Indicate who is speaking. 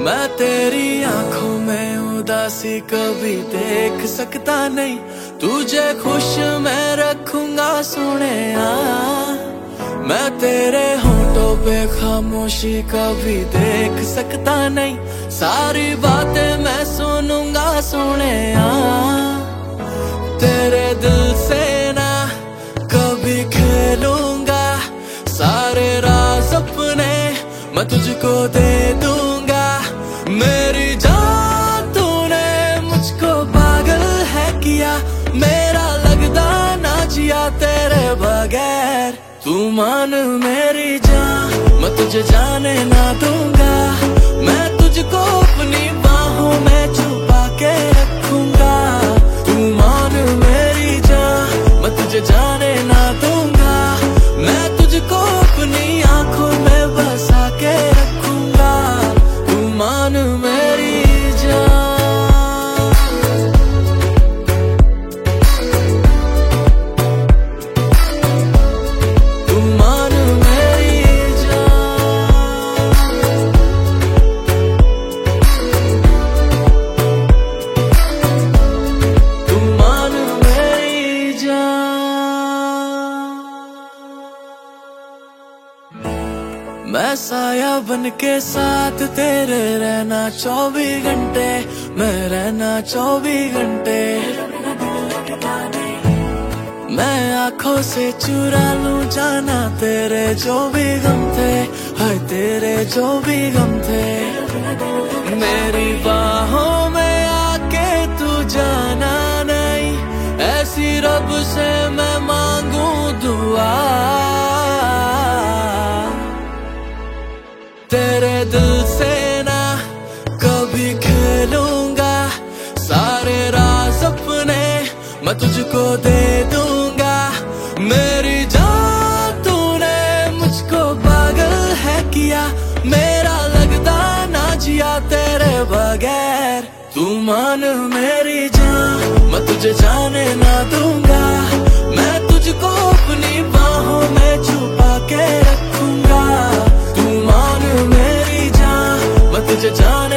Speaker 1: मैं तेरी आंखों में उदासी कभी देख सकता नहीं, तुझे खुश मैं रखूंगा सोनिया। मैं तेरे होठों पे खामोशी कभी देख सकता नहीं, सारी बातें मैं सुनूंगा सोनिया। तेरे दिल से ना कभी खेलूंगा, सारे राज अपने मैं तुझको दे दूंगा। मेरी जान तूने मुझको पागल है किया, मेरा लगदा ना जिया तेरे बगैर। तू मान मेरी जान, मैं तुझे जाने ना दूंगा, मैं तुझको अपनी बाहों में छुपा के रखूंगा। तू मान मेरी जान, मैं तुझे जाने ना दूंगा, मैं तुझको अपनी आंखों में बसा के रखूंगा। तू मान मेरी जान, तू मान मेरी जान, तू मान मेरी जान। मैं साया बन के साथ तेरे रहना 24 घंटे, मैं रहना 24 घंटे। मैं आंखों से चुरा लूं जाना तेरे जो भी गम थे, हाय तेरे जो भी गम थे। मेरी बाहों में आके तू जाना नहीं, ऐसी रब से मैं मांगू दुआ। तेरे दिल से ना कभी खेलूंगा, सारे राज अपने मैं तुझको दे दूंगा। मेरी जान तूने मुझको पागल है किया, मेरा लगदा ना जिया तेरे बगैर। तू मान मेरी जान, मैं तुझे जाने ना दूंगा, मैं तुझको अपनी बाहों में छुपा के रखूंगा। तू मान मेरी जान, मैं तुझे जान